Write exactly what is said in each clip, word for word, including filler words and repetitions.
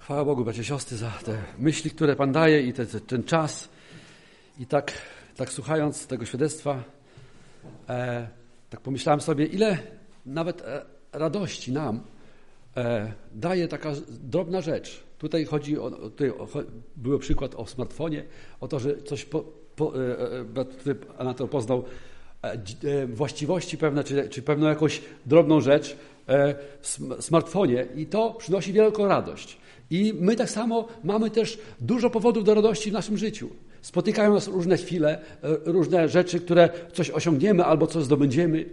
Chwała Bogu, bracia i siostry, za te myśli, które Pan daje i te, te, ten czas. I tak, tak słuchając tego świadectwa, e, tak pomyślałem sobie, ile nawet e, radości nam e, daje taka drobna rzecz. Tutaj chodzi o, tutaj o, był przykład o smartfonie, o to, że coś po, po, e, Anatol poznał e, e, właściwości pewne, czy, czy pewną jakąś drobną rzecz e, w smartfonie i to przynosi wielką radość. I my tak samo mamy też dużo powodów do radości w naszym życiu. Spotykają nas różne chwile, różne rzeczy, które coś osiągniemy albo coś zdobędziemy.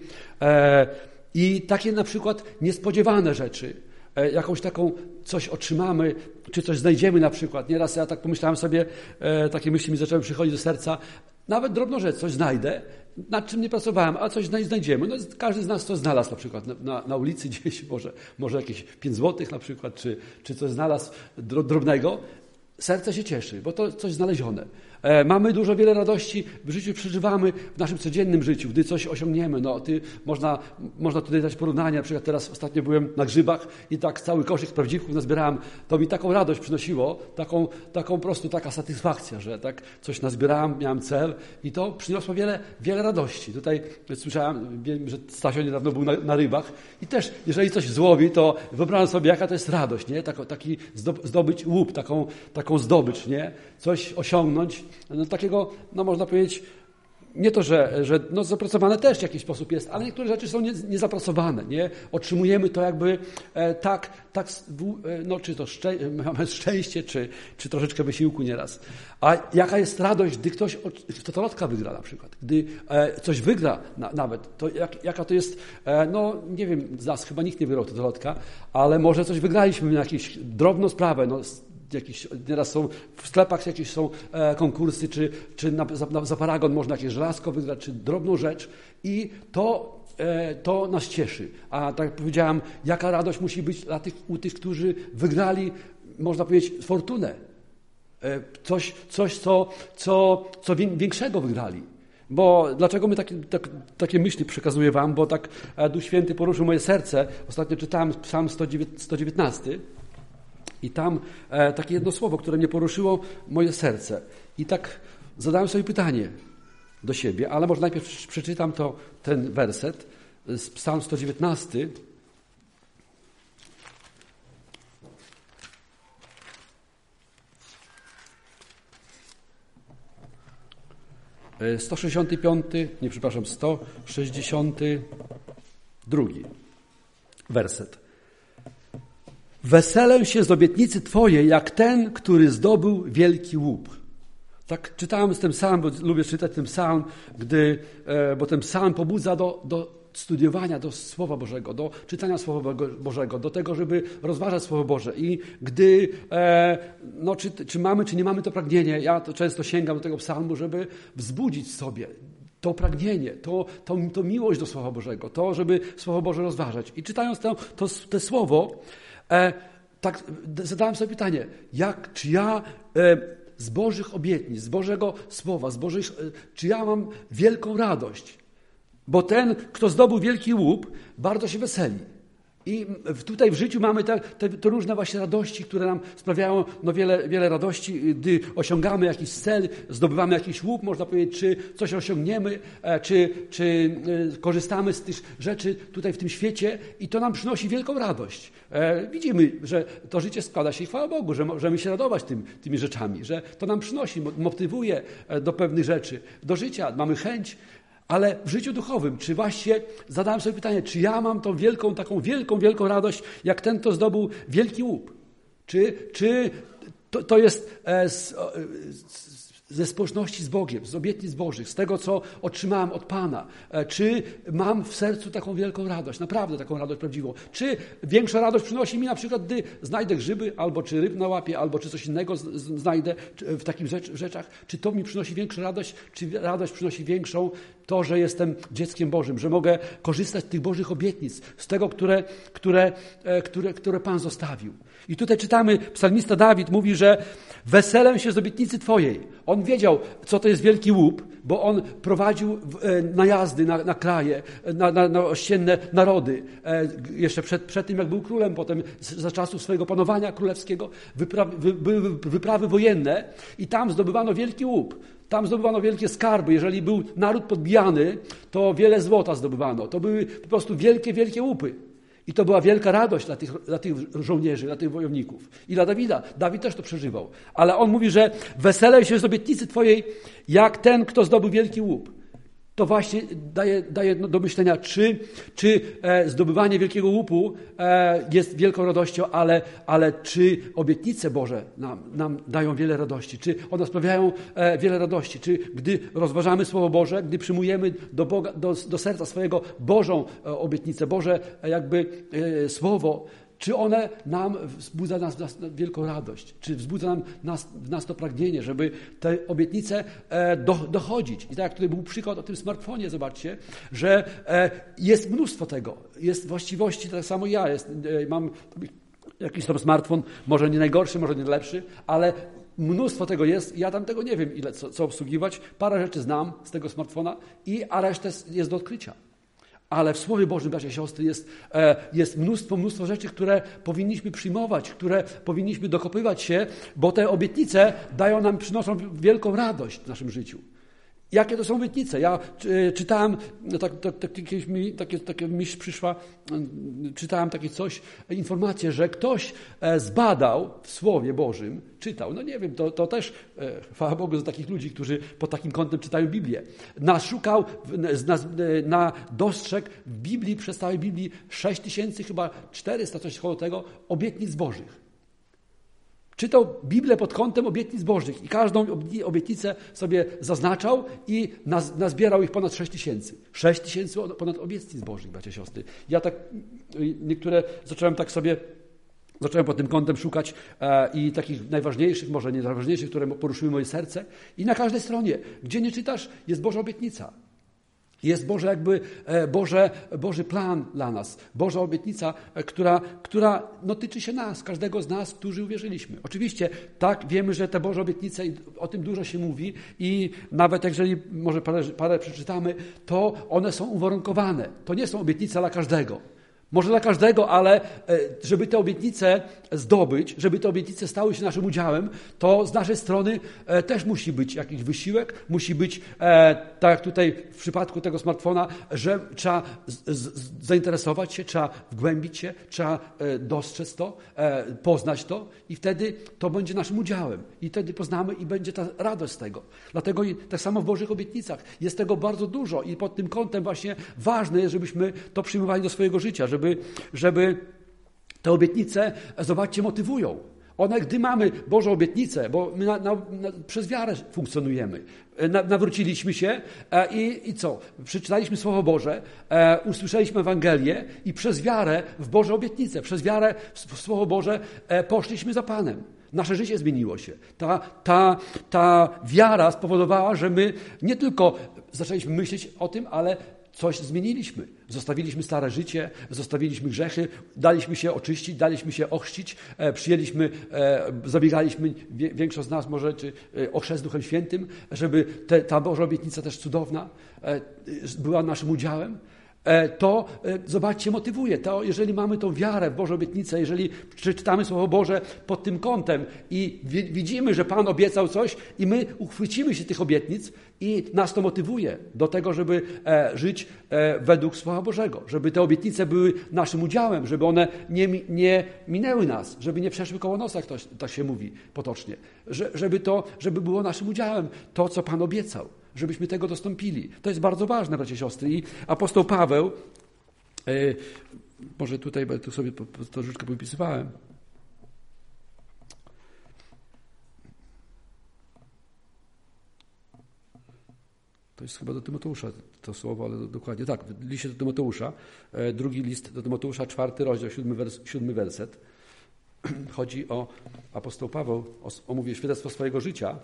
I takie na przykład niespodziewane rzeczy, jakąś taką coś otrzymamy, czy coś znajdziemy na przykład. Nieraz ja tak pomyślałem sobie, takie myśli mi zaczęły przychodzić do serca, nawet drobną rzecz, coś znajdę, nad czym nie pracowałem, a coś znajdziemy. No, każdy z nas coś znalazł na przykład na, na, na ulicy gdzieś, może, może jakieś pięć złotych na przykład, czy, czy coś znalazł drobnego. Serce się cieszy, bo to coś znalezione. E, mamy dużo, wiele radości w życiu, przeżywamy w naszym codziennym życiu, gdy coś osiągniemy. No, ty, można, można tutaj dać porównanie, na przykład teraz ostatnio byłem na grzybach i tak cały koszyk prawdziwków nazbierałem. To mi taką radość przynosiło, taką, taką po prostu taka satysfakcja, że tak coś nazbierałem, miałem cel i to przyniosło wiele, wiele radości. Tutaj słyszałem, wiem, że Stasio niedawno był na, na rybach i też, jeżeli coś złowi, to wyobrażam sobie, jaka to jest radość, nie? Tak, taki zdobyć łup, taką, taką zdobycz, nie? Coś osiągnąć, no takiego, no można powiedzieć, nie to, że, że no zapracowane też w jakiś sposób jest, ale niektóre rzeczy są nie, niezapracowane, nie? Otrzymujemy to jakby e, tak, tak e, no czy to szczę, mamy szczęście, czy, czy troszeczkę wysiłku nieraz. A jaka jest radość, gdy ktoś w totolotka wygra na przykład, gdy e, coś wygra na, nawet, to jak, jaka to jest, e, no nie wiem, z nas chyba nikt nie wygrał totolotka, ale może coś wygraliśmy na jakąś drobną sprawę, no jakieś, nieraz są w sklepach jakieś są e, konkursy, czy, czy na, za, za paragon można jakieś żelazko wygrać, czy drobną rzecz i to, e, to nas cieszy. A tak jak powiedziałem, jaka radość musi być dla tych, u tych, którzy wygrali, można powiedzieć, fortunę. E, coś, coś co, co, co większego wygrali. Bo dlaczego my takie, tak, takie myśli przekazuję wam? Bo tak Duch Święty poruszył moje serce. Ostatnio czytałem Psalm sto dziewiętnasty. I tam e, takie jedno słowo, które mnie poruszyło moje serce. I tak zadałem sobie pytanie do siebie, ale może najpierw przeczytam to, ten werset z Psalm sto dziewiętnasty. sto sześćdziesiąty piąty, nie przepraszam, sto sześćdziesiąty drugi werset. Weselę się z obietnicy Twojej, jak ten, który zdobył wielki łup. Tak czytałem ten psalm, bo lubię czytać ten psalm, gdy, e, bo ten psalm pobudza do, do studiowania, do Słowa Bożego, do czytania Słowa Bożego, do tego, żeby rozważać Słowo Boże. I gdy, e, no, czy, czy mamy, czy nie mamy to pragnienie, ja to często sięgam do tego psalmu, żeby wzbudzić sobie to pragnienie, to, to, to miłość do Słowa Bożego, to, żeby Słowo Boże rozważać. I czytając to, to, to Słowo, E, tak zadałem sobie pytanie, jak, czy ja e, z Bożych obietnic, z Bożego Słowa, z Bożych, e, czy ja mam wielką radość? Bo ten, kto zdobył wielki łup, bardzo się weseli. I tutaj w życiu mamy te, te, te różne właśnie radości, które nam sprawiają no wiele, wiele radości, gdy osiągamy jakiś cel, zdobywamy jakiś łup, można powiedzieć, czy coś osiągniemy, czy, czy korzystamy z tych rzeczy tutaj w tym świecie i to nam przynosi wielką radość. Widzimy, że to życie składa się i chwała Bogu, że możemy się radować tym, tymi rzeczami, że to nam przynosi, motywuje do pewnych rzeczy, do życia, mamy chęć. Ale w życiu duchowym, czy właśnie zadałem sobie pytanie, czy ja mam tą wielką, taką wielką, wielką radość, jak ten, kto zdobył wielki łup? Czy, czy to, to jest e, z, e, ze społeczności z Bogiem, z obietnic Bożych, z tego, co otrzymałem od Pana? E, czy mam w sercu taką wielką radość, naprawdę taką radość prawdziwą? Czy większa radość przynosi mi na przykład, gdy znajdę grzyby, albo czy ryb na łapie, albo czy coś innego z, z, znajdę w takich rzecz, rzeczach? Czy to mi przynosi większą radość? Czy radość przynosi większą to, że jestem dzieckiem Bożym, że mogę korzystać z tych Bożych obietnic, z tego, które, które, które, które Pan zostawił. I tutaj czytamy, psalmista Dawid mówi, że weselę się z obietnicy Twojej. On On wiedział, co to jest wielki łup, bo on prowadził najazdy na, na kraje, na, na, na ościenne narody. Jeszcze przed, przed tym, jak był królem, potem za czasów swojego panowania królewskiego wyprawy, wy, były wyprawy wojenne i tam zdobywano wielki łup. Tam zdobywano wielkie skarby. Jeżeli był naród podbijany, to wiele złota zdobywano. To były po prostu wielkie, wielkie łupy. I to była wielka radość dla tych, dla tych żołnierzy, dla tych wojowników. I dla Dawida. Dawid też to przeżywał. Ale on mówi, że weselej się z obietnicy Twojej, jak ten, kto zdobył wielki łup. To właśnie daje, daje do myślenia, czy, czy e, zdobywanie wielkiego łupu e, jest wielką radością, ale, ale czy obietnice Boże nam, nam dają wiele radości, czy one sprawiają e, wiele radości, czy gdy rozważamy Słowo Boże, gdy przyjmujemy do, Boga, do, do serca swojego Bożą e, obietnicę, Boże e, jakby e, Słowo, czy one nam wzbudza nas, nas wielką radość? Czy wzbudza nam, nas, w nas to pragnienie, żeby te obietnice e, do, dochodzić? I tak jak tutaj był przykład o tym smartfonie, zobaczcie, że e, jest mnóstwo tego. Jest właściwości, tak samo ja jest, e, mam jakiś tam smartfon, może nie najgorszy, może nie lepszy, ale mnóstwo tego jest. Ja tam tego nie wiem, ile co, co obsługiwać. Parę rzeczy znam z tego smartfona, i, a resztę jest do odkrycia. Ale w Słowie Bożym, bracia i siostry, jest, jest mnóstwo, mnóstwo rzeczy, które powinniśmy przyjmować, które powinniśmy dokopywać się, bo te obietnice dają nam, przynoszą wielką radość w naszym życiu. Jakie to są obietnice? Ja czytałem, tak, tak, tak, jakieś mi, takie, takie myśl przyszła, czytałem takie coś, informację, że ktoś zbadał w Słowie Bożym, czytał, no nie wiem, to, to też chwała Bogu za takich ludzi, którzy pod takim kątem czytają Biblię. Naszukał, na, na dostrzegł w Biblii, przez całej Biblii sześć tysięcy, chyba czterysta, coś koło tego, obietnic Bożych. Czytał Biblię pod kątem obietnic Bożych i każdą obietnicę sobie zaznaczał i nazbierał ich ponad sześć tysięcy. sześć tysięcy ponad obietnic Bożych, bracia i siostry. Ja tak, niektóre zacząłem tak sobie, zacząłem pod tym kątem szukać e, i takich najważniejszych, może nie najważniejszych, które poruszyły moje serce. I na każdej stronie, gdzie nie czytasz, jest Boża obietnica. Jest Boże jakby Boże, Boży plan dla nas. Boża obietnica, która, która no, tyczy się nas, każdego z nas, którzy uwierzyliśmy. Oczywiście tak, wiemy, że te Boże obietnice, o tym dużo się mówi i nawet jeżeli może parę, parę przeczytamy, to one są uwarunkowane. To nie są obietnice dla każdego. Może dla każdego, ale żeby te obietnice zdobyć, żeby te obietnice stały się naszym udziałem, to z naszej strony też musi być jakiś wysiłek, musi być, tak jak tutaj w przypadku tego smartfona, że trzeba z, z, zainteresować się, trzeba wgłębić się, trzeba dostrzec to, poznać to i wtedy to będzie naszym udziałem. I wtedy poznamy i będzie ta radość z tego. Dlatego i tak samo w Bożych obietnicach jest tego bardzo dużo i pod tym kątem właśnie ważne jest, żebyśmy to przyjmowali do swojego życia, żeby Żeby, żeby te obietnice, zobaczcie, motywują. One, gdy mamy Boże obietnice, bo my na, na, na, przez wiarę funkcjonujemy, na, nawróciliśmy się e, i, i co? Przeczytaliśmy Słowo Boże, e, usłyszeliśmy Ewangelię i przez wiarę w Boże obietnice, przez wiarę w Słowo Boże e, poszliśmy za Panem. Nasze życie zmieniło się. Ta, ta, ta wiara spowodowała, że my nie tylko zaczęliśmy myśleć o tym, ale coś zmieniliśmy. Zostawiliśmy stare życie, zostawiliśmy grzechy, daliśmy się oczyścić, daliśmy się ochrzcić, e, przyjęliśmy, e, zabiegaliśmy, wie, większość z nas może, czy e, o chrzest Duchem Świętym, żeby te, ta Boża obietnica też cudowna e, była naszym udziałem. To, zobaczcie, motywuje. To, jeżeli mamy tą wiarę w Bożą obietnicę, jeżeli przeczytamy Słowo Boże pod tym kątem i widzimy, że Pan obiecał coś i my uchwycimy się tych obietnic i nas to motywuje do tego, żeby żyć według Słowa Bożego, żeby te obietnice były naszym udziałem, żeby one nie, nie minęły nas, żeby nie przeszły koło nosa, jak to tak się mówi potocznie, żeby to, żeby było naszym udziałem to, co Pan obiecał. Żebyśmy tego dostąpili. To jest bardzo ważne, bracia i siostry. I apostoł Paweł, yy, może tutaj tu sobie troszeczkę wypisywałem. To jest chyba do Tymoteusza to słowo, ale dokładnie tak, w liście do Tymoteusza, yy, drugi list do Tymoteusza, czwarty rozdział, siódmy, wers, siódmy werset. Chodzi o apostoł Paweł, o, o mówię, świadectwo swojego życia.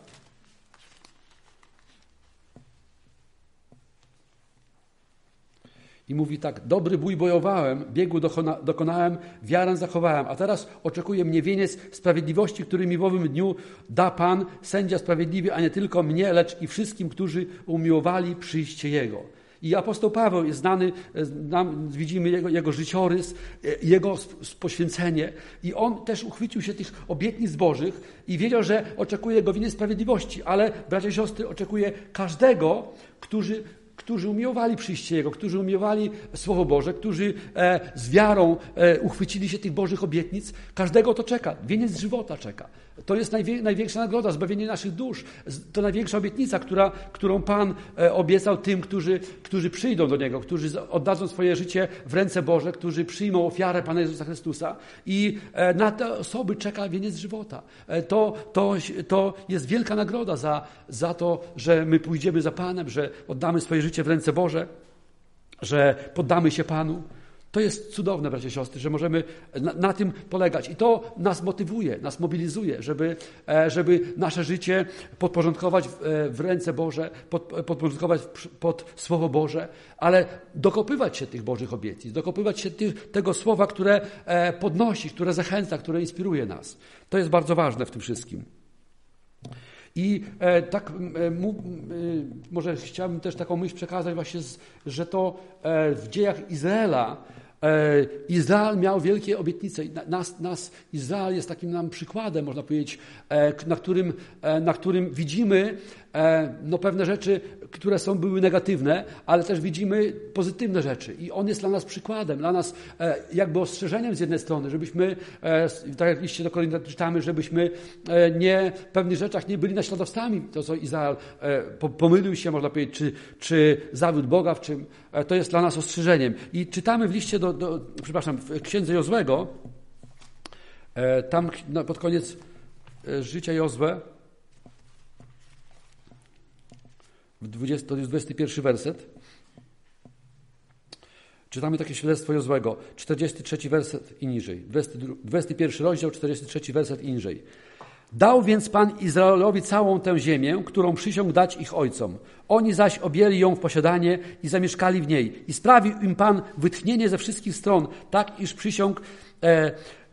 I mówi tak, dobry bój bojowałem, biegu dokona, dokonałem, wiarę zachowałem, a teraz oczekuje mnie wieniec sprawiedliwości, który mi w owym dniu da Pan, sędzia sprawiedliwy, a nie tylko mnie, lecz i wszystkim, którzy umiłowali przyjście Jego. I apostoł Paweł jest znany, nam widzimy jego, jego życiorys, jego poświęcenie i on też uchwycił się tych obietnic Bożych i wiedział, że oczekuje go wieniec sprawiedliwości, ale bracia i siostry, oczekuje każdego, którzy którzy umiłowali przyjście Jego, którzy umiłowali Słowo Boże, którzy e, z wiarą e, uchwycili się tych Bożych obietnic. Każdego to czeka. Wieniec żywota czeka. To jest najwie, największa nagroda, zbawienie naszych dusz. To największa obietnica, która, którą Pan e, obiecał tym, którzy, którzy przyjdą do Niego, którzy oddadzą swoje życie w ręce Boże, którzy przyjmą ofiarę Pana Jezusa Chrystusa. I e, na te osoby czeka wieniec żywota. E, to, to, to jest wielka nagroda za, za to, że my pójdziemy za Panem, że oddamy swoje życie w ręce Boże, że poddamy się Panu. To jest cudowne, bracia i siostry, że możemy na, na tym polegać. I to nas motywuje, nas mobilizuje, żeby, żeby nasze życie podporządkować w, w ręce Boże, pod, podporządkować pod Słowo Boże, ale dokopywać się tych Bożych obietnic, dokopywać się tych, tego Słowa, które podnosi, które zachęca, które inspiruje nas. To jest bardzo ważne w tym wszystkim. I e, tak e, mu, e, może chciałbym też taką myśl przekazać właśnie, z, że to e, w dziejach Izraela e, Izrael miał wielkie obietnice. Nas, nas Izrael jest takim nam przykładem, można powiedzieć, e, na, którym, e, na którym widzimy e, no, pewne rzeczy, które są były negatywne, ale też widzimy pozytywne rzeczy. I on jest dla nas przykładem, dla nas e, jakby ostrzeżeniem z jednej strony, żebyśmy, e, tak jak w liście do Koryntian czytamy, żebyśmy e, nie w pewnych rzeczach nie byli naśladowcami, to co Izrael e, pomylił się, można powiedzieć, czy, czy zawiódł Boga w czym. E, to jest dla nas ostrzeżeniem. I czytamy w liście do, do przepraszam, w księdze Jozłego, e, tam no, pod koniec e, życia Jozue, to jest dwudziesty pierwszy werset. Czytamy takie świadectwo Jozłego, czterdziesty trzeci werset i niżej. dwudziesty pierwszy rozdział, czterdziesty trzeci werset i niżej. Dał więc Pan Izraelowi całą tę ziemię, którą przysiągł dać ich ojcom. Oni zaś objęli ją w posiadanie i zamieszkali w niej. I sprawił im Pan wytchnienie ze wszystkich stron, tak iż przysiągł e,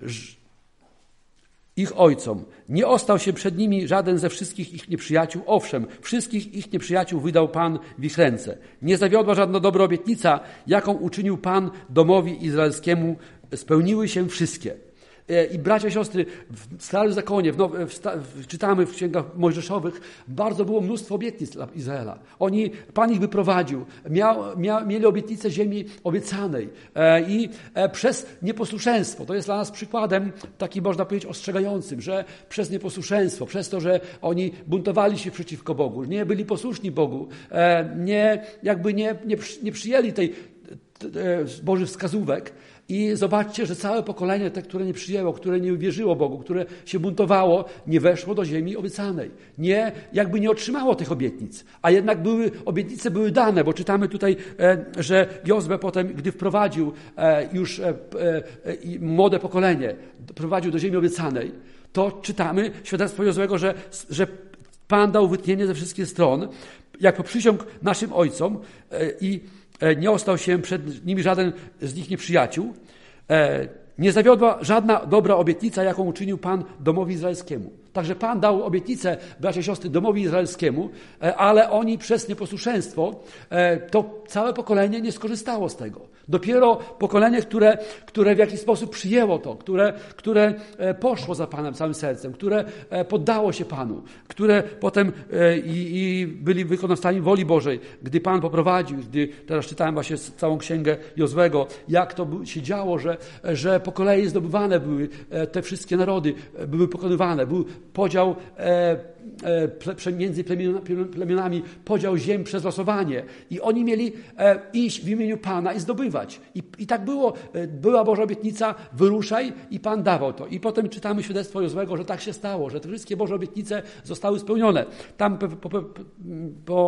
ich ojcom. Nie ostał się przed nimi żaden ze wszystkich ich nieprzyjaciół. Owszem, wszystkich ich nieprzyjaciół wydał Pan w ich ręce. Nie zawiodła żadna dobra obietnica, jaką uczynił Pan domowi izraelskiemu. Spełniły się wszystkie. I bracia i siostry, w Starym Zakonie, w Now- w sta- w, czytamy w księgach mojżeszowych, bardzo było mnóstwo obietnic dla Izraela. Oni, Pan ich wyprowadził, miał, miał, mieli obietnicę ziemi obiecanej e, i e, przez nieposłuszeństwo, to jest dla nas przykładem takim, można powiedzieć, ostrzegającym, że przez nieposłuszeństwo, przez to, że oni buntowali się przeciwko Bogu, nie byli posłuszni Bogu, e, nie, jakby nie, nie, nie przyjęli tej e, Bożych wskazówek. I zobaczcie, że całe pokolenie, te, które nie przyjęło, które nie uwierzyło Bogu, które się buntowało, nie weszło do ziemi obiecanej. Nie, jakby nie otrzymało tych obietnic. A jednak były, obietnice były dane, bo czytamy tutaj, e, że Jozue potem, gdy wprowadził e, już e, e, młode pokolenie, prowadził do ziemi obiecanej, to czytamy świadectwo Jozłego, że, że Pan dał wytchnienie ze wszystkich stron, jak poprzysiągł naszym ojcom e, i nie ostał się przed nimi żaden z nich nieprzyjaciół. Nie zawiodła żadna dobra obietnica, jaką uczynił Pan domowi izraelskiemu. Także Pan dał obietnicę, bracia i siostry, domowi izraelskiemu, ale oni przez nieposłuszeństwo, to całe pokolenie nie skorzystało z tego. Dopiero pokolenie, które, które w jakiś sposób przyjęło to, które, które poszło za Panem całym sercem, które poddało się Panu, które potem i, i byli wykonawcami woli Bożej, gdy Pan poprowadził, gdy teraz czytałem właśnie całą księgę Jozłego, jak to się działo, że, że po kolei zdobywane były te wszystkie narody, były pokonywane, był podział e, e, między plemionami, podział ziem przez losowanie i oni mieli e, iść w imieniu Pana i zdobywać. I, i tak było. E, była Boża obietnica, wyruszaj i Pan dawał to. I potem czytamy świadectwo Jozłego, że tak się stało, że te wszystkie Boże obietnice zostały spełnione. Tam po, po, po,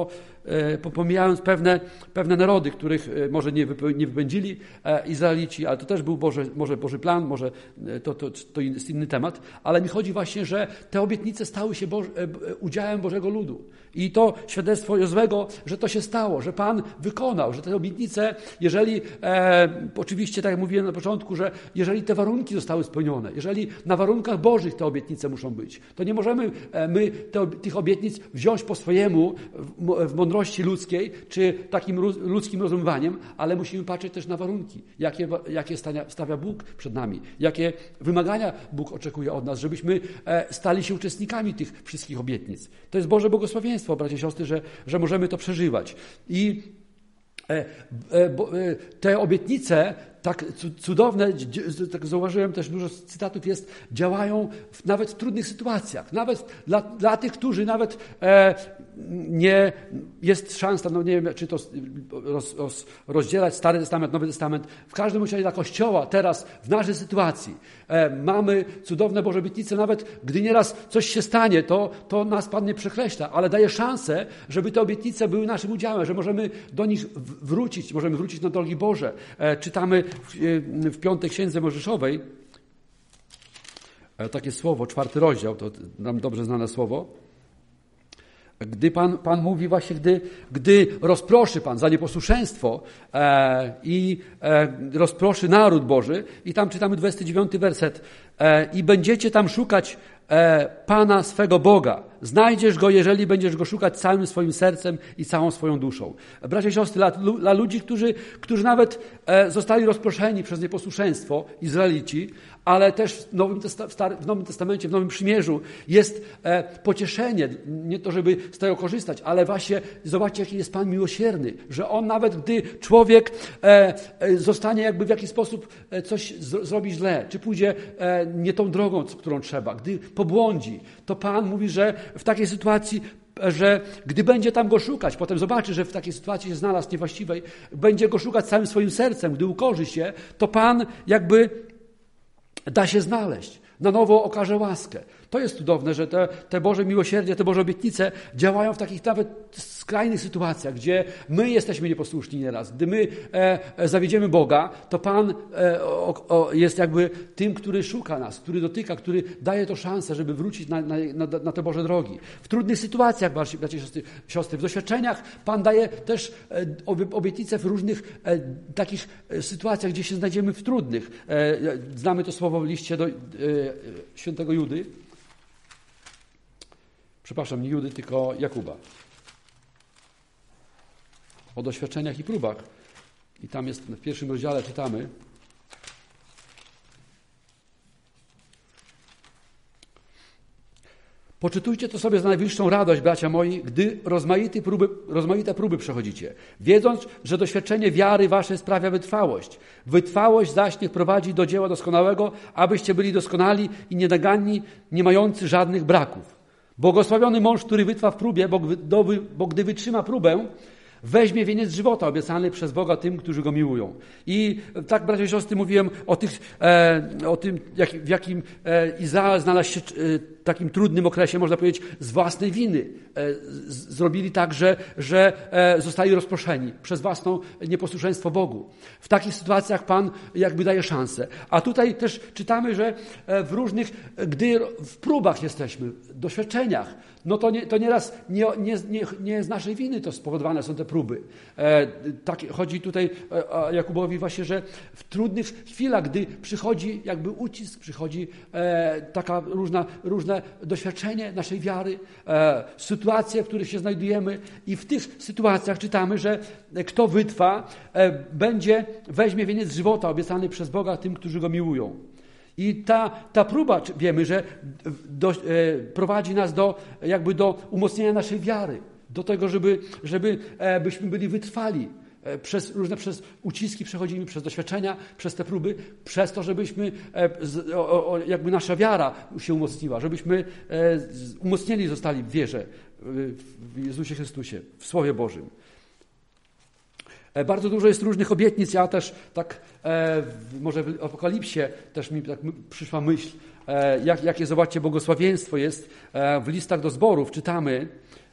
pomijając pewne, pewne narody, których może nie, wype, nie wypędzili Izraelici, ale to też był Boże, może Boży plan, może to, to, to jest inny temat, ale mi chodzi właśnie, że te obietnice stały się Boże, udziałem Bożego ludu. I to świadectwo Jozłego, że to się stało, że Pan wykonał, że te obietnice, jeżeli, e, oczywiście tak jak mówiłem na początku, że jeżeli te warunki zostały spełnione, jeżeli na warunkach Bożych te obietnice muszą być, to nie możemy e, my te, tych obietnic wziąć po swojemu w, w mądrości ludzkiej, czy takim ludzkim rozumowaniem, ale musimy patrzeć też na warunki, jakie, jakie stawia, stawia Bóg przed nami, jakie wymagania Bóg oczekuje od nas, żebyśmy e, stali się uczestnikami tych wszystkich obietnic. To jest Boże błogosławieństwo, bracia i siostry, że, że możemy to przeżywać. I e, e, bo, e, te obietnice tak cudowne, tak zauważyłem też dużo cytatów jest, działają w, nawet w trudnych sytuacjach. Nawet dla, dla tych, którzy nawet e, nie jest szansa, no nie wiem, czy to roz, roz, rozdzielać Stary Testament, Nowy Testament. W każdym razie dla Kościoła teraz, w naszej sytuacji e, mamy cudowne Boże obietnice. Nawet gdy nieraz coś się stanie, to, to nas Pan nie przekreśla, ale daje szansę, żeby te obietnice były naszym udziałem, że możemy do nich wrócić, możemy wrócić na drogi Boże. E, czytamy w, w piątej księdze Mojżeszowej takie słowo, czwarty rozdział, to nam dobrze znane słowo. Gdy Pan, Pan mówi właśnie, gdy, gdy rozproszy Pan za nieposłuszeństwo e, i e, rozproszy naród Boży, i tam czytamy dwudziesty dziewiąty werset, e, i będziecie tam szukać e, Pana swego Boga. Znajdziesz Go, jeżeli będziesz Go szukać całym swoim sercem i całą swoją duszą. Bracia i siostry, dla, dla ludzi, którzy, którzy nawet e, zostali rozproszeni przez nieposłuszeństwo, Izraelici, ale też w Nowym, Testa- w, Stary, w Nowym Testamencie, w Nowym Przymierzu jest e, pocieszenie, nie to, żeby z tego korzystać, ale właśnie zobaczcie, jaki jest Pan miłosierny, że On nawet, gdy człowiek e, e, zostanie jakby w jakiś sposób e, coś z, zrobi źle, czy pójdzie e, nie tą drogą, którą trzeba, gdy pobłądzi, to Pan mówi, że w takiej sytuacji, że gdy będzie tam Go szukać, potem zobaczy, że w takiej sytuacji się znalazł niewłaściwej, będzie Go szukać całym swoim sercem, gdy ukorzy się, to Pan jakby da się znaleźć, na nowo okaże łaskę. To jest cudowne, że te, te Boże miłosierdzie, te Boże obietnice działają w takich nawet skrajnych sytuacjach, gdzie my jesteśmy nieposłuszni nieraz. Gdy my e, zawiedziemy Boga, to Pan e, o, o, jest jakby tym, który szuka nas, który dotyka, który daje to szansę, żeby wrócić na, na, na, na te Boże drogi. W trudnych sytuacjach, bracia i siostry, siostry, w doświadczeniach Pan daje też e, obietnice w różnych e, takich e, sytuacjach, gdzie się znajdziemy w trudnych. E, znamy to słowo w liście do e, świętego Judy. Przepraszam, nie Judy, tylko Jakuba. O doświadczeniach i próbach. I tam jest, w pierwszym rozdziale czytamy. Poczytujcie to sobie za najwyższą radość, bracia moi, gdy rozmaite próby, rozmaite próby przechodzicie, wiedząc, że doświadczenie wiary waszej sprawia wytrwałość. Wytrwałość zaś niech prowadzi do dzieła doskonałego, abyście byli doskonali i nienaganni, nie mający żadnych braków. Błogosławiony mąż, który wytrwa w próbie, bo, do, bo gdy wytrzyma próbę, weźmie wieniec żywota obiecany przez Boga tym, którzy Go miłują. I tak, bracia i siostry, mówiłem o, tych, e, o tym, jak, w jakim e, Izrael znalazł się e, w takim trudnym okresie, można powiedzieć, z własnej winy. E, z, zrobili tak, że, że e, zostali rozproszeni przez własne nieposłuszeństwo Bogu. W takich sytuacjach Pan jakby daje szansę. A tutaj też czytamy, że w różnych, gdy w próbach jesteśmy, w doświadczeniach, no to, nie, to nieraz nie, nie, nie, nie z naszej winy to spowodowane są te próby. E, tak, chodzi tutaj e, Jakubowi właśnie, że w trudnych chwilach, gdy przychodzi jakby ucisk, przychodzi e, taka różna, różne doświadczenie naszej wiary, e, sytuacje, w których się znajdujemy i w tych sytuacjach czytamy, że kto wytrwa, e, będzie, weźmie wieniec żywota obiecany przez Boga tym, którzy Go miłują. I ta, ta próba, wiemy, że do, e, prowadzi nas do, jakby do umocnienia naszej wiary, do tego, żeby, żeby e, byśmy byli wytrwali. E, przez różne przez uciski przechodzimy, przez doświadczenia, przez te próby, przez to, żebyśmy e, z, o, o, jakby nasza wiara się umocniła, żebyśmy e, umocnieni zostali w wierze w Jezusie Chrystusie, w Słowie Bożym. Bardzo dużo jest różnych obietnic. Ja też tak, e, może w Apokalipsie też mi tak przyszła myśl, e, jak, jakie, zobaczcie, błogosławieństwo jest. E, w listach do zborów czytamy,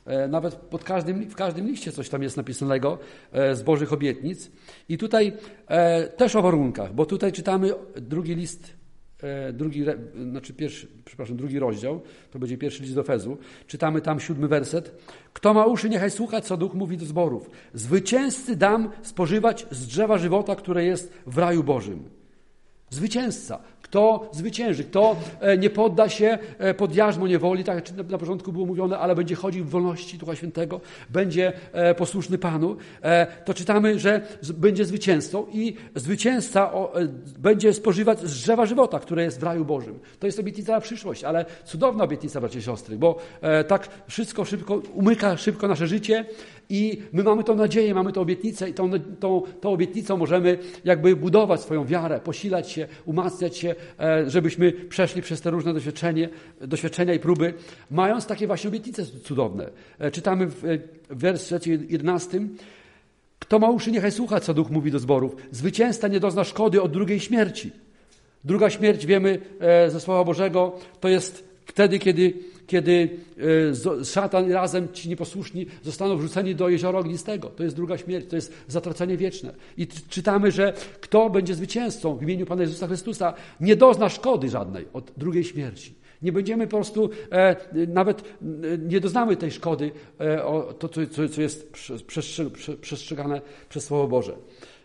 Nawet pod każdym, w każdym liście coś tam jest napisanego z Bożych obietnic. I tutaj też o warunkach, bo tutaj czytamy drugi list, drugi, znaczy pierwszy, przepraszam, drugi rozdział, to będzie pierwszy list do Efezu. Czytamy tam siódmy werset. Kto ma uszy, niechaj słucha, co Duch mówi do zborów. Zwycięzcy dam spożywać z drzewa żywota, które jest w raju Bożym. Zwycięzca. Kto zwycięży, kto nie podda się pod jarzmo niewoli, tak jak na początku było mówione, ale będzie chodził w wolności Ducha Świętego, będzie posłuszny Panu, to czytamy, że będzie zwycięzcą i zwycięzca będzie spożywać z drzewa żywota, które jest w raju Bożym. To jest obietnica na przyszłość, ale cudowna obietnica, bracia i siostry, bo tak wszystko szybko umyka szybko nasze życie i my mamy tą nadzieję, mamy tą obietnicę i tą, tą, tą obietnicą możemy jakby budować swoją wiarę, posilać się, umacniać się, żebyśmy przeszli przez te różne doświadczenia, doświadczenia i próby, mając takie właśnie obietnice cudowne. Czytamy w wersecie jedenastym. Kto ma uszy, niechaj słucha, co Duch mówi do zborów. Zwycięzca nie dozna szkody od drugiej śmierci. Druga śmierć, wiemy ze Słowa Bożego, to jest wtedy, kiedy, kiedy szatan razem ci nieposłuszni zostaną wrzuceni do jeziora ognistego. To jest druga śmierć, to jest zatracenie wieczne. I czytamy, że kto będzie zwycięzcą w imieniu Pana Jezusa Chrystusa, nie dozna szkody żadnej od drugiej śmierci. Nie będziemy po prostu, e, nawet e, nie doznamy tej szkody, e, o to, co, co jest przestrzegane przez Słowo Boże.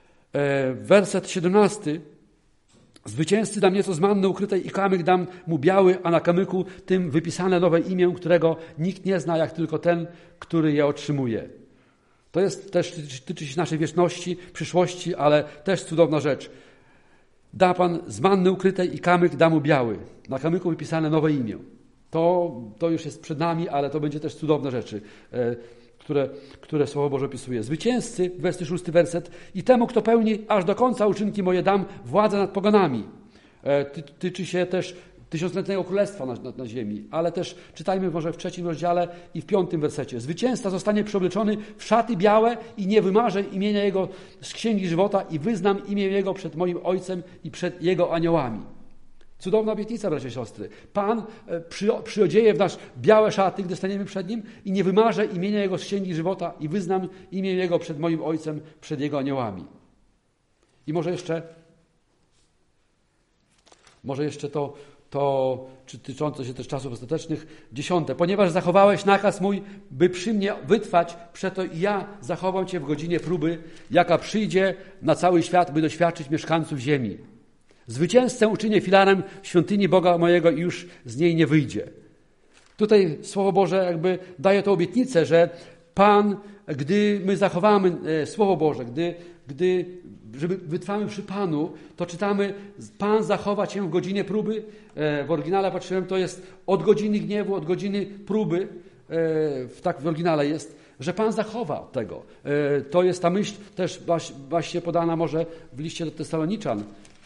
E, werset siedemnasty. Zwycięzcy dam nieco z manny ukrytej i kamyk dam mu biały, a na kamyku tym wypisane nowe imię, którego nikt nie zna, jak tylko ten, który je otrzymuje. To jest też, tyczy się naszej wieczności, przyszłości, ale też cudowna rzecz. Da Pan z manny ukrytej i kamyk da mu biały. Na kamyku wypisane nowe imię. To, to już jest przed nami, ale to będzie też cudowne rzeczy, e, które, które Słowo Boże opisuje. Zwycięzcy, dwudziesty szósty werset. I temu, kto pełni aż do końca uczynki moje, dam władzę nad poganami. E, ty, tyczy się też tysiącletniego królestwa na, na, na ziemi, ale też czytajmy może w trzecim rozdziale i w piątym wersecie. Zwycięzca zostanie przeobleczony w szaty białe i nie wymarzę imienia Jego z księgi żywota i wyznam imię Jego przed moim Ojcem i przed Jego aniołami. Cudowna obietnica, bracia i siostry. Pan przy, przyodzieje w nasz białe szaty, gdy staniemy przed Nim i nie wymarzę imienia Jego z księgi żywota i wyznam imię Jego przed moim Ojcem, przed Jego aniołami. I może jeszcze może jeszcze to to czy tyczące się też czasów ostatecznych, dziesiąte. Ponieważ zachowałeś nakaz mój, by przy mnie wytrwać, przeto i ja zachowam Cię w godzinie próby, jaka przyjdzie na cały świat, by doświadczyć mieszkańców ziemi. Zwycięzcę uczynię filarem świątyni Boga mojego i już z niej nie wyjdzie. Tutaj Słowo Boże jakby daje tę obietnicę, że Pan, gdy my zachowamy Słowo Boże, gdy, gdy żeby wytrwamy przy Panu, to czytamy, Pan zachowa Cię w godzinie próby. W oryginale patrzyłem, to jest od godziny gniewu, od godziny próby, tak w oryginale jest, że Pan zachowa tego. To jest ta myśl też właśnie podana może w liście do Tesaloniczan.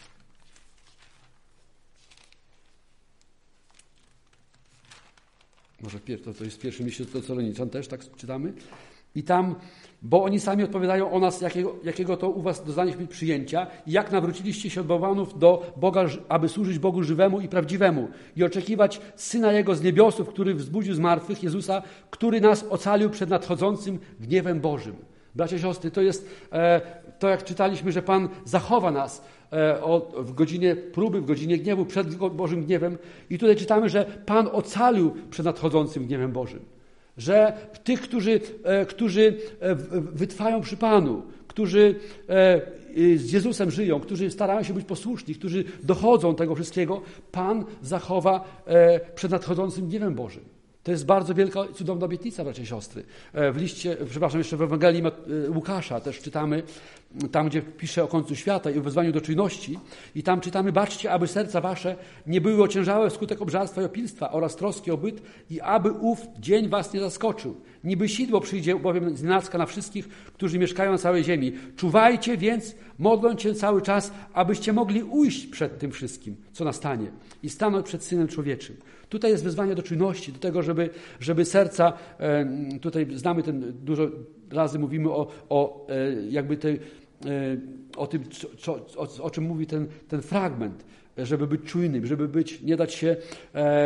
Może to, to jest w pierwszym liście do Tesaloniczan też, tak czytamy. I tam, bo oni sami odpowiadają o nas, jakiego, jakiego to u was doznaliśmy mieć przyjęcia i jak nawróciliście się od bałwanów do Boga, aby służyć Bogu żywemu i prawdziwemu i oczekiwać Syna Jego z niebiosów, który wzbudził z martwych, Jezusa, który nas ocalił przed nadchodzącym gniewem Bożym. Bracia i siostry, to jest e, to, jak czytaliśmy, że Pan zachowa nas e, o, w godzinie próby, w godzinie gniewu, przed Bożym gniewem. I tutaj czytamy, że Pan ocalił przed nadchodzącym gniewem Bożym. Że tych, którzy, e, którzy e, wytrwają przy Panu, którzy e, z Jezusem żyją, którzy starają się być posłuszni, którzy dochodzą tego wszystkiego, Pan zachowa e, przed nadchodzącym gniewem Bożym. To jest bardzo wielka, cudowna obietnica, bracia i siostry. W liście, przepraszam, jeszcze w Ewangelii Łukasza też czytamy, tam gdzie pisze o końcu świata i o wezwaniu do czujności i tam czytamy, baczcie, aby serca wasze nie były ociężałe wskutek obżarstwa i opilstwa oraz troski o byt i aby ów dzień was nie zaskoczył. Niby sidło przyjdzie bowiem znienacka na wszystkich, którzy mieszkają na całej ziemi. Czuwajcie więc, modląc się cały czas, abyście mogli ujść przed tym wszystkim, co nastanie i stanąć przed Synem Człowieczym. Tutaj jest wezwanie do czujności, do tego, żeby, żeby serca, tutaj znamy ten, dużo razy mówimy o, o jakby tej, o tym, co, o, o czym mówi ten, ten fragment, żeby być czujnym, żeby być, nie dać się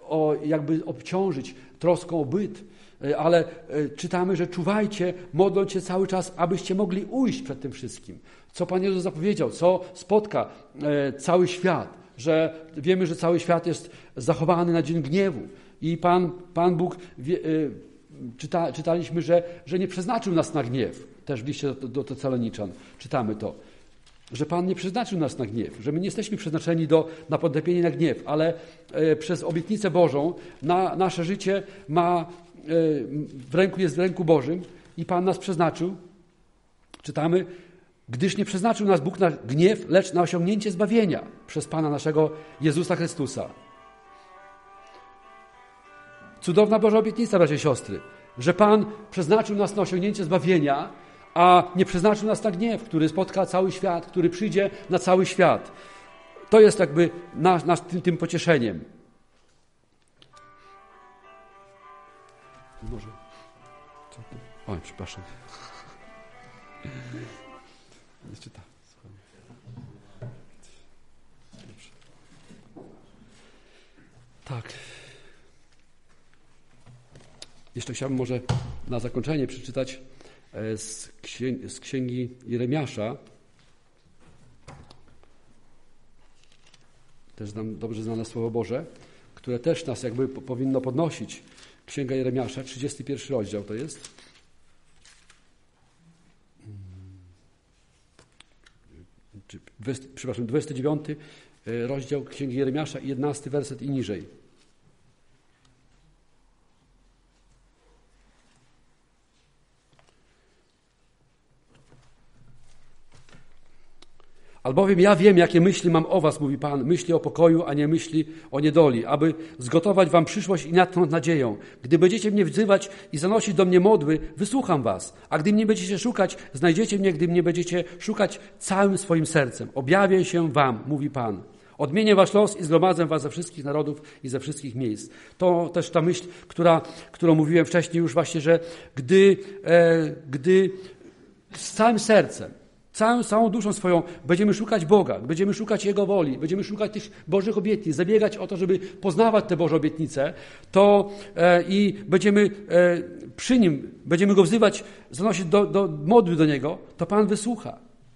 o, jakby obciążyć troską o byt, ale czytamy, że czuwajcie, modląc się cały czas, abyście mogli ujść przed tym wszystkim. Co Pan Jezus zapowiedział, co spotka cały świat, że wiemy, że cały świat jest zachowany na dzień gniewu i Pan, Pan Bóg, wie, czyta, czytaliśmy, że, że nie przeznaczył nas na gniew, też w liście do, do Tesaloniczan czytamy to, że Pan nie przeznaczył nas na gniew, że my nie jesteśmy przeznaczeni do, na potępienie na gniew, ale e, przez obietnicę Bożą na, nasze życie ma, e, w ręku jest w ręku Bożym i Pan nas przeznaczył, czytamy, gdyż nie przeznaczył nas Bóg na gniew, lecz na osiągnięcie zbawienia przez Pana naszego Jezusa Chrystusa. Cudowna Boża obietnica, bracia i siostry, że Pan przeznaczył nas na osiągnięcie zbawienia, a nie przeznaczył nas na gniew, który spotka cały świat, który przyjdzie na cały świat. To jest jakby nasz, nasz tym, tym pocieszeniem. Może. Oj, przepraszam. Nie czyta. Tak. Jeszcze chciałbym może na zakończenie przeczytać z księgi, z księgi Jeremiasza. Też znam, dobrze znane Słowo Boże, które też nas jakby powinno podnosić. Księga Jeremiasza, trzydziesty pierwszy rozdział to jest. dwudziesty, przepraszam, dwudziesty dziewiąty rozdział Księgi Jeremiasza i jedenasty werset i niżej. Albowiem ja wiem, jakie myśli mam o was, mówi Pan, myśli o pokoju, a nie myśli o niedoli, aby zgotować wam przyszłość i natchnąć nadzieją. Gdy będziecie mnie wzywać i zanosić do mnie modły, wysłucham was. A gdy mnie będziecie szukać, znajdziecie mnie, gdy mnie będziecie szukać całym swoim sercem. Objawię się wam, mówi Pan. Odmienię wasz los i zgromadzę was ze wszystkich narodów i ze wszystkich miejsc. To też ta myśl, która, którą mówiłem wcześniej już właśnie, że gdy, e, gdy z całym sercem, Całą, całą duszą swoją będziemy szukać Boga, będziemy szukać Jego woli, będziemy szukać tych Bożych obietnic, zabiegać o to, żeby poznawać te Boże obietnice, to e, i będziemy e, przy Nim, będziemy Go wzywać, zanosić do, do modły do Niego, to Pan wysłucha.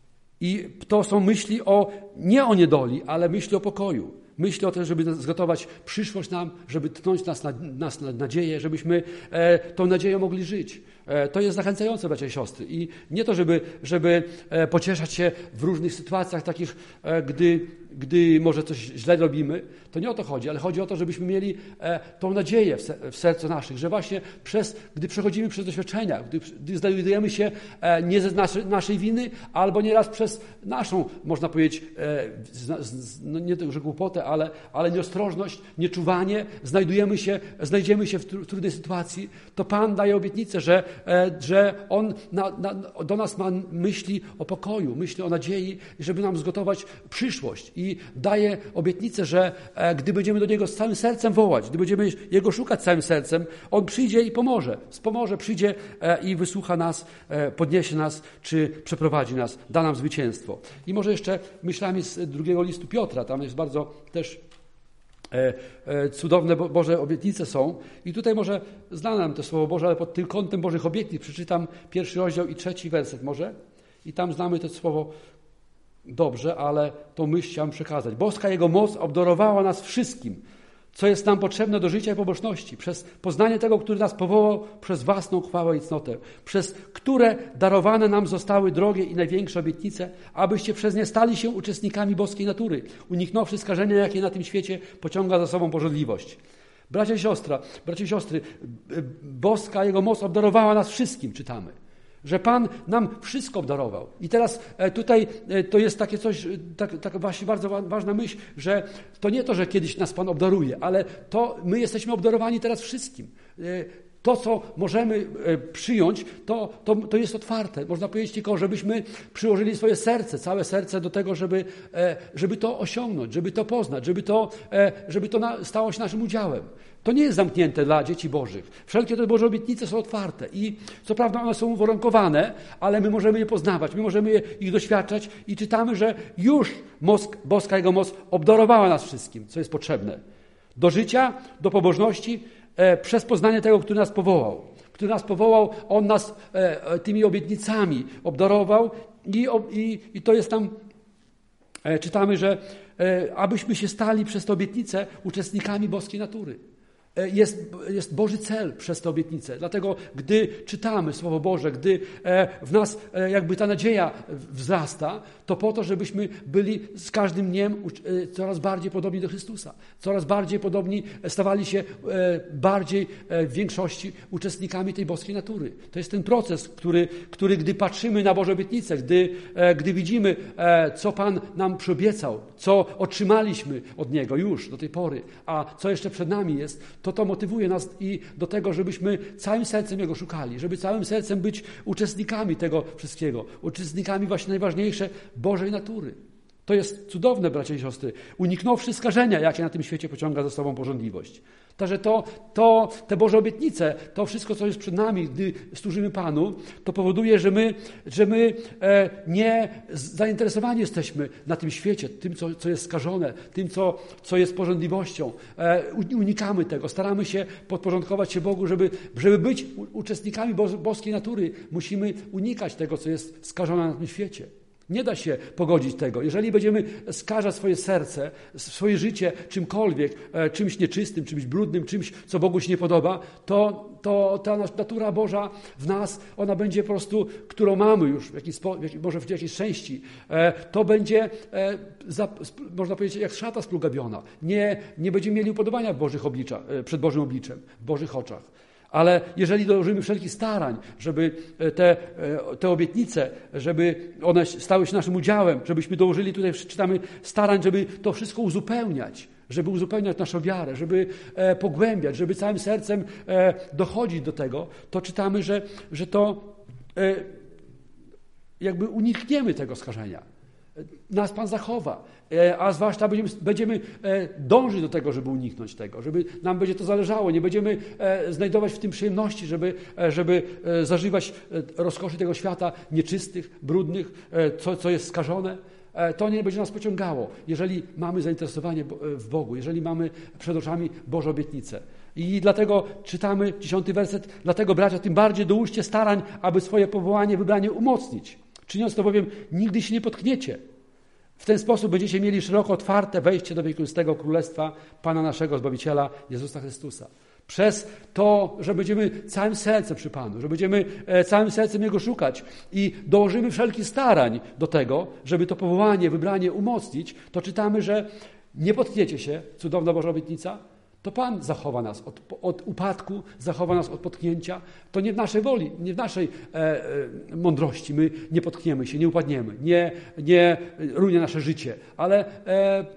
I to są myśli o, nie o niedoli, ale myśli o pokoju. Myśli o tym, żeby zgotować przyszłość nam, żeby tknąć nas na, nas na nadzieję, żebyśmy e, tą nadzieją mogli żyć. E, to jest zachęcające, bracia i siostry. I nie to, żeby, żeby e, pocieszać się w różnych sytuacjach takich, e, gdy, gdy może coś źle robimy. To nie o to chodzi, ale chodzi o to, żebyśmy mieli e, tą nadzieję w, se, w sercu naszych, że właśnie przez, gdy przechodzimy przez doświadczenia, gdy, gdy znajdujemy się e, nie ze naszej, naszej winy, albo nieraz przez naszą, można powiedzieć, e, z, z, no nie to, że głupotę, ale, ale nieostrożność, nieczuwanie, znajdujemy się, znajdziemy się w trudnej sytuacji, to Pan daje obietnicę, że, że On na, na, do nas ma myśli o pokoju, myśli o nadziei, żeby nam zgotować przyszłość i daje obietnicę, że gdy będziemy do Niego z całym sercem wołać, gdy będziemy Jego szukać całym sercem, On przyjdzie i pomoże, wspomoże, przyjdzie i wysłucha nas, podniesie nas, czy przeprowadzi nas, da nam zwycięstwo. I może jeszcze myślami z drugiego listu Piotra, tam jest bardzo też e, e, cudowne Bo- Boże obietnice są. I tutaj może znane nam to Słowo Boże, ale pod tym kątem Bożych obietnic przeczytam pierwszy rozdział i trzeci werset może. I tam znamy to Słowo dobrze, ale tą myśl chciałem przekazać. Boska Jego moc obdarowała nas wszystkim, co jest nam potrzebne do życia i pobożności, przez poznanie tego, który nas powołał przez własną chwałę i cnotę, przez które darowane nam zostały drogie i największe obietnice, abyście przez nie stali się uczestnikami boskiej natury, uniknąwszy skażenia, jakie na tym świecie pociąga za sobą pożądliwość. Bracia i siostra, bracia i siostry, boska Jego moc obdarowała nas wszystkim, czytamy. Że Pan nam wszystko obdarował. I teraz tutaj to jest takie coś, tak, taka właśnie bardzo ważna myśl, że to nie to, że kiedyś nas Pan obdaruje, ale to my jesteśmy obdarowani teraz wszystkim. To, co możemy przyjąć, to, to, to jest otwarte. Można powiedzieć tylko, żebyśmy przyłożyli swoje serce, całe serce do tego, żeby, żeby to osiągnąć, żeby to poznać, żeby to, żeby to stało się naszym udziałem. To nie jest zamknięte dla dzieci Bożych. Wszelkie te Boże obietnice są otwarte i co prawda one są uwarunkowane, ale my możemy je poznawać, my możemy ich doświadczać i czytamy, że już moc, boska Jego moc obdarowała nas wszystkim, co jest potrzebne Do życia, do pobożności, e, przez poznanie tego, który nas powołał. Który nas powołał, On nas e, tymi obietnicami obdarował i, i, i to jest tam, e, czytamy, że e, abyśmy się stali przez te obietnice uczestnikami boskiej natury. Jest, jest Boży cel przez te obietnice. Dlatego, gdy czytamy Słowo Boże, gdy w nas jakby ta nadzieja wzrasta, to po to, żebyśmy byli z każdym dniem coraz bardziej podobni do Chrystusa. Coraz bardziej podobni, stawali się bardziej w większości uczestnikami tej boskiej natury. To jest ten proces, który, który gdy patrzymy na Boże obietnice, gdy, gdy widzimy, co Pan nam przyobiecał, co otrzymaliśmy od Niego już do tej pory, a co jeszcze przed nami jest, to to motywuje nas i do tego, żebyśmy całym sercem Jego szukali, żeby całym sercem być uczestnikami tego wszystkiego, uczestnikami właśnie najważniejsze Bożej natury. To jest cudowne, bracia i siostry, uniknąwszy skażenia, jakie na tym świecie pociąga za sobą pożądliwość. Także to, to, te Boże obietnice, to wszystko, co jest przed nami, gdy służymy Panu, to powoduje, że my, że my e, nie zainteresowani jesteśmy na tym świecie, tym, co, co jest skażone, tym, co, co jest pożądliwością. E, unikamy tego, staramy się podporządkować się Bogu, żeby, żeby być uczestnikami boskiej natury. Musimy unikać tego, co jest skażone na tym świecie. Nie da się pogodzić tego. Jeżeli będziemy skażać swoje serce, swoje życie czymkolwiek, czymś nieczystym, czymś brudnym, czymś, co Bogu się nie podoba, to, to ta natura Boża w nas, ona będzie po prostu, którą mamy już, w jakiś, może w jakiejś części, to będzie, można powiedzieć, jak szata splugabiona. Nie, nie będziemy mieli upodobania w Bożych obliczach, przed Bożym obliczem, w Bożych oczach. Ale jeżeli dołożymy wszelkich starań, żeby te, te obietnice, żeby one stały się naszym udziałem, żebyśmy dołożyli, tutaj czytamy, starań, żeby to wszystko uzupełniać, żeby uzupełniać naszą wiarę, żeby pogłębiać, żeby całym sercem dochodzić do tego, to czytamy, że, że to jakby unikniemy tego skażenia. Nas Pan zachowa, a zwłaszcza będziemy, będziemy dążyć do tego, żeby uniknąć tego, żeby nam będzie to zależało, nie będziemy znajdować w tym przyjemności, żeby, żeby zażywać rozkoszy tego świata nieczystych, brudnych, co, co jest skażone. To nie będzie nas pociągało, jeżeli mamy zainteresowanie w Bogu, jeżeli mamy przed oczami Boże obietnice. I dlatego czytamy dziesiąty werset, dlatego bracia, tym bardziej dołóżcie starań, aby swoje powołanie, wybranie umocnić. Czyniąc to bowiem, nigdy się nie potkniecie. W ten sposób będziecie mieli szeroko otwarte wejście do wiekuistego Królestwa Pana naszego Zbawiciela Jezusa Chrystusa. Przez to, że będziemy całym sercem przy Panu, że będziemy całym sercem Jego szukać i dołożymy wszelkich starań do tego, żeby to powołanie, wybranie umocnić, to czytamy, że nie potkniecie się, cudowna Boża obietnica, to Pan zachowa nas od, od upadku, zachowa nas od potknięcia. To nie w naszej woli, nie w naszej e, e, mądrości. My nie potkniemy się, nie upadniemy, nie, nie runie nasze życie, ale e,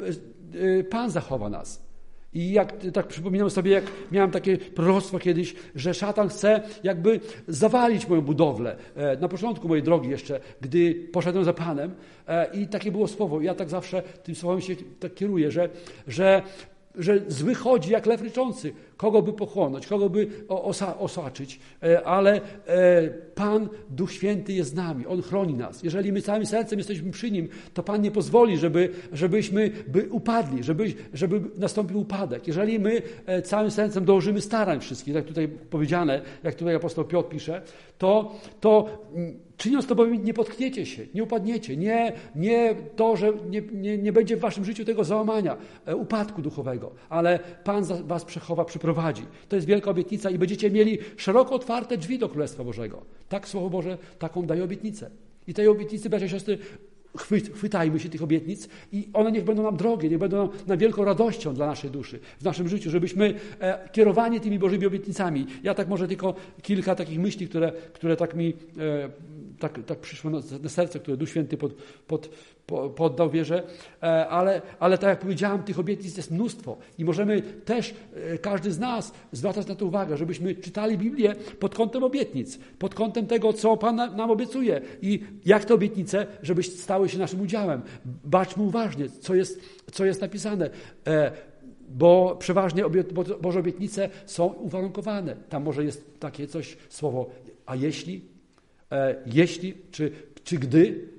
e, Pan zachowa nas. I jak tak przypominam sobie, jak miałem takie proroctwo kiedyś, że szatan chce jakby zawalić moją budowlę. E, na początku mojej drogi jeszcze, gdy poszedłem za Panem e, i takie było słowo. Ja tak zawsze tym słowem się tak kieruję, że, że że zły chodzi jak lew ryczący, kogo by pochłonąć, kogo by osa, osaczyć, ale Pan, Duch Święty jest z nami, On chroni nas. Jeżeli my całym sercem jesteśmy przy Nim, to Pan nie pozwoli, żeby, żebyśmy by upadli, żeby, żeby nastąpił upadek. Jeżeli my całym sercem dołożymy starań wszystkich, jak tutaj powiedziane, jak tutaj apostoł Piotr pisze, to, to czyniąc to bowiem nie potkniecie się, nie upadniecie, nie, nie to, że nie, nie, nie będzie w waszym życiu tego załamania, upadku duchowego, ale Pan was przechowa, przyprowadzi. To jest wielka obietnica i będziecie mieli szeroko otwarte drzwi do Królestwa Bożego. Tak Słowo Boże taką daje obietnicę. I tej obietnicy, bracia i siostry, chwytajmy się tych obietnic i one niech będą nam drogie, niech będą nam wielką radością dla naszej duszy, w naszym życiu, żebyśmy e, kierowani tymi Bożymi obietnicami. Ja tak może tylko kilka takich myśli, które, które tak mi e, tak, tak przyszło na, na serce, które Duch Święty pod, pod, po, poddał wierze, e, ale, ale tak jak powiedziałem, tych obietnic jest mnóstwo i możemy też, e, każdy z nas zwracać na to uwagę, żebyśmy czytali Biblię pod kątem obietnic, pod kątem tego, co Pan nam, nam obiecuje i jak te obietnice, żeby stały się naszym udziałem. Baczmy uważnie, co jest, co jest napisane, e, bo przeważnie obiet, bo Boże obietnice są uwarunkowane. Tam może jest takie coś, słowo, a jeśli, e, jeśli, czy, czy gdy,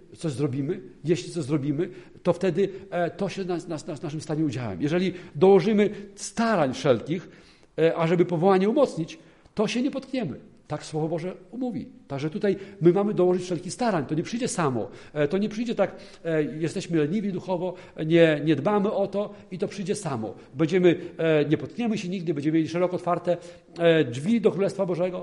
coś zrobimy, jeśli coś zrobimy, to wtedy to się nas, nas, nas naszym stanie udziałem. Jeżeli dołożymy starań wszelkich, ażeby powołanie umocnić, to się nie potkniemy. Tak Słowo Boże mówi. Także tutaj my mamy dołożyć wszelkich starań. To nie przyjdzie samo. To nie przyjdzie tak, jesteśmy leniwi duchowo, nie, nie dbamy o to i to przyjdzie samo. Będziemy, nie potkniemy się nigdy, będziemy mieli szeroko otwarte drzwi do Królestwa Bożego.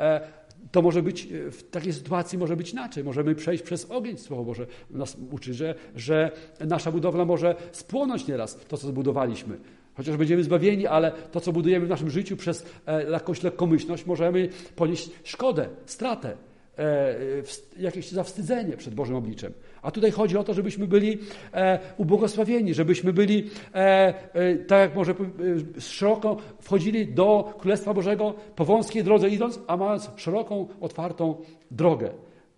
To może być, w takiej sytuacji może być inaczej. Możemy przejść przez ogień. Słowo Boże nas uczy, że, że nasza budowla może spłonąć nieraz, to co zbudowaliśmy. Chociaż będziemy zbawieni, ale to, co budujemy w naszym życiu przez e, jakąś lekkomyślność, możemy ponieść szkodę, stratę, e, w, jakieś zawstydzenie przed Bożym obliczem. A tutaj chodzi o to, żebyśmy byli e, ubłogosławieni, żebyśmy byli, e, e, tak jak może e, szeroko wchodzili do Królestwa Bożego po wąskiej drodze idąc, a mając szeroką, otwartą drogę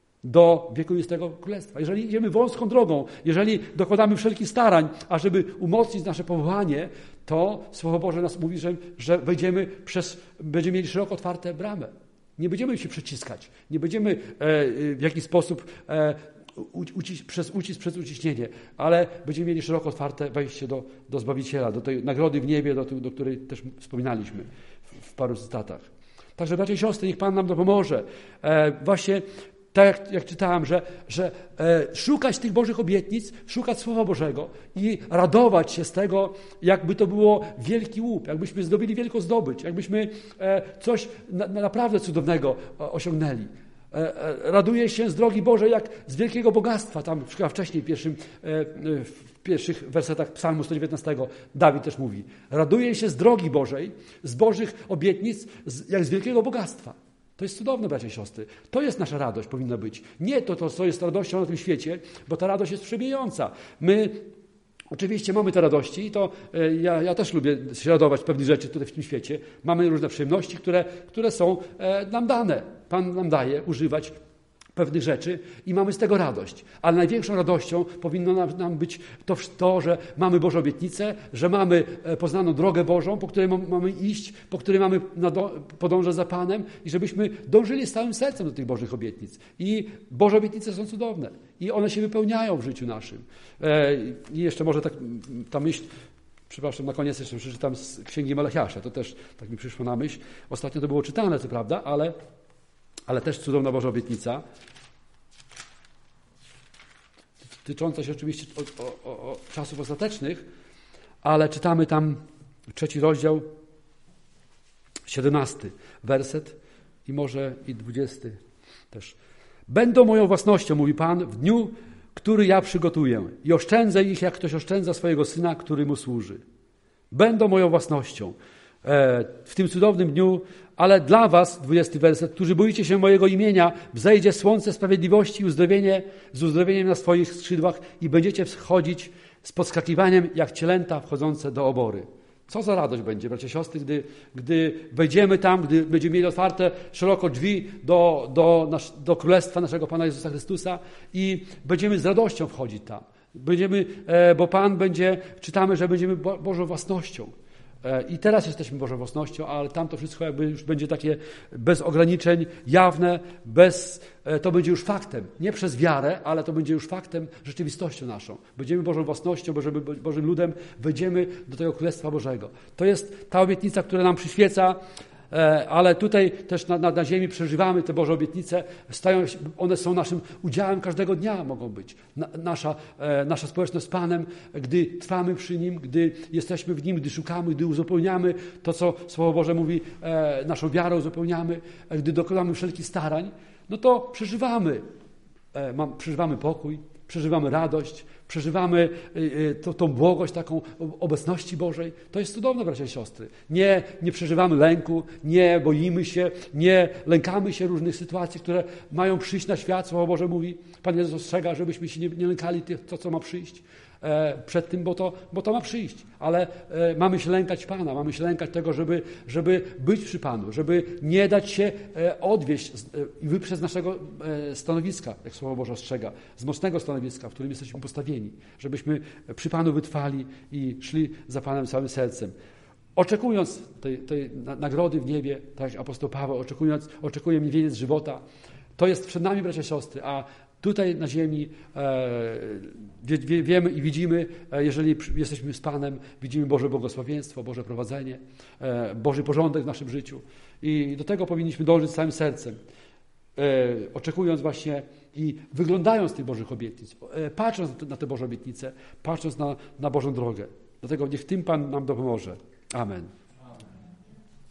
do wiekuistego królestwa. Jeżeli idziemy wąską drogą, jeżeli dokładamy wszelkich starań, ażeby umocnić nasze powołanie, to Słowo Boże nas mówi, że, że wejdziemy przez, będziemy mieli szeroko otwarte bramy. Nie będziemy się przyciskać, nie będziemy e, w jakiś sposób e, uciś, przez ucisk, przez uciśnienie, ale będziemy mieli szeroko otwarte wejście do, do Zbawiciela, do tej nagrody w niebie, do, do której też wspominaliśmy w, w paru cytatach. Także bracia i siostry, niech Pan nam dopomoże. E, właśnie tak jak, jak czytałem, że, że e, szukać tych Bożych obietnic, szukać Słowa Bożego i radować się z tego, jakby to było wielki łup, jakbyśmy zdobyli wielką zdobycz, jakbyśmy e, coś na, naprawdę cudownego osiągnęli. E, e, raduję się z drogi Bożej jak z wielkiego bogactwa. Tam chyba wcześniej w, pierwszym, e, w pierwszych wersetach Psalmu sto dziewiętnastego Dawid też mówi. Raduję się z drogi Bożej, z Bożych obietnic, z, jak z wielkiego bogactwa. To jest cudowne, bracia i siostry. To jest nasza radość, powinna być. Nie to, to, co jest radością na tym świecie, bo ta radość jest przebijająca. My oczywiście mamy te radości i to e, ja, ja też lubię się radować z pewnych rzeczy tutaj w tym świecie. Mamy różne przyjemności, które, które są e, nam dane. Pan nam daje używać pewnych rzeczy i mamy z tego radość. Ale największą radością powinno nam, nam być to, to, że mamy Boże obietnice, że mamy poznaną drogę Bożą, po której mamy iść, po której mamy podążać za Panem i żebyśmy dążyli z całym sercem do tych Bożych obietnic. I Boże obietnice są cudowne i one się wypełniają w życiu naszym. I jeszcze może tak ta myśl, przepraszam, na koniec jeszcze przeczytam z Księgi Malachiasza, to też tak mi przyszło na myśl. Ostatnio to było czytane, co prawda, ale ale też cudowna Boża obietnica, tycząca się oczywiście o, o, o czasów ostatecznych, ale czytamy tam trzeci rozdział, siedemnasty werset i może i dwudziesty też. Będą moją własnością, mówi Pan, w dniu, który ja przygotuję i oszczędzę ich, jak ktoś oszczędza swojego syna, który mu służy. Będą moją własnością. W tym cudownym dniu, ale dla was, dwudziesty werset, którzy boicie się mojego imienia, wzejdzie słońce sprawiedliwości i uzdrowienie z uzdrowieniem na swoich skrzydłach i będziecie wschodzić z podskakiwaniem jak cielęta wchodzące do obory. Co za radość będzie, bracia i siostry, gdy, gdy wejdziemy tam, gdy będziemy mieli otwarte szeroko drzwi do, do, nasz, do Królestwa naszego Pana Jezusa Chrystusa i będziemy z radością wchodzić tam. Będziemy, bo Pan będzie, czytamy, że będziemy Bożą własnością. I teraz jesteśmy Bożą własnością, ale tam to wszystko jakby już będzie takie bez ograniczeń, jawne, bez, to będzie już faktem. Nie przez wiarę, ale to będzie już faktem, rzeczywistością naszą. Będziemy Bożą własnością, Bożym, Bożym ludem, wejdziemy do tego Królestwa Bożego. To jest ta obietnica, która nam przyświeca, ale tutaj też na, na, na ziemi przeżywamy te Boże obietnice, stają się, one są naszym udziałem każdego dnia mogą być. Na, nasza, e, nasza społeczność z Panem, gdy trwamy przy Nim, gdy jesteśmy w Nim, gdy szukamy, gdy uzupełniamy to, co Słowo Boże mówi, e, naszą wiarę uzupełniamy, e, gdy dokonamy wszelkich starań, no to przeżywamy, e, mam, przeżywamy pokój, przeżywamy radość, przeżywamy to, tą błogość taką obecności Bożej. To jest cudowne, bracia i siostry. Nie, nie przeżywamy lęku, nie boimy się, nie lękamy się różnych sytuacji, które mają przyjść na świat. Słowo Boże mówi, Pan Jezus ostrzega, żebyśmy się nie, nie lękali tych, to, co ma przyjść e, przed tym, bo to, bo to ma przyjść. Ale e, mamy się lękać Pana, mamy się lękać tego, żeby, żeby być przy Panu, żeby nie dać się e, odwieść i e, wyprzeć z naszego e, stanowiska, jak Słowo Boże ostrzega, z mocnego stanowiska, w którym jesteśmy postawieni, żebyśmy przy Panu wytrwali i szli za Panem całym sercem. Oczekując tej, tej nagrody w niebie, tak jak apostoł Paweł, oczekując, oczekuje miewieniec żywota, to jest przed nami, bracia i siostry, a Tutaj na ziemi e, wie, wie, wiemy i widzimy, e, jeżeli jesteśmy z Panem, widzimy Boże błogosławieństwo, Boże prowadzenie, e, Boży porządek w naszym życiu. I do tego powinniśmy dążyć całym sercem, e, oczekując właśnie i wyglądając tych Bożych obietnic, e, patrząc na te Boże obietnice, patrząc na, na Bożą drogę. Dlatego niech tym Pan nam dopomoże. Amen.